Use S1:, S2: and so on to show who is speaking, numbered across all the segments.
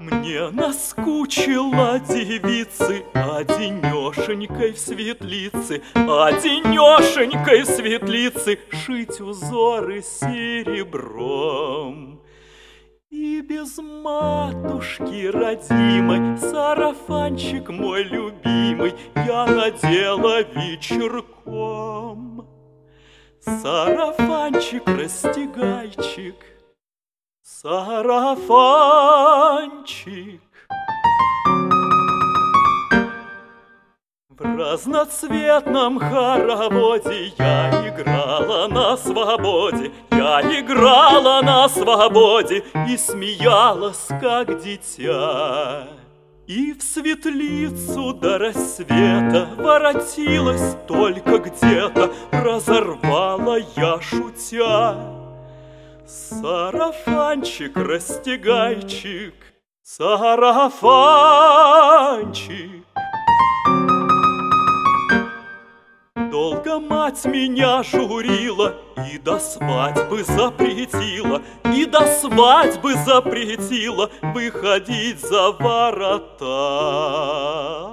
S1: Мне наскучила девицы одинешенькой в светлице, одинешенькой в светлице шить узоры серебром. И без матушки родимой сарафанчик мой любимый я надела вечерком. Сарафанчик-растягайчик, сарафанчик. В разноцветном хороводе я играла на свободе, я играла на свободе и смеялась, как дитя. И в светлицу до рассвета воротилась только где-то, разорвала я, шутя. Сарафанчик-растягайчик, сарафанчик. Долго мать меня журила и до свадьбы запретила, и до свадьбы запретила выходить за ворота.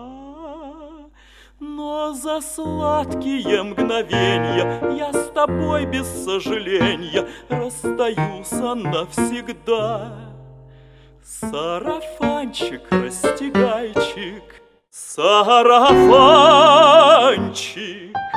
S1: Но за сладкие мгновенья я с тобой без сожаления расстаюсь навсегда. Сарафанчик-растягайчик, сарафанчик.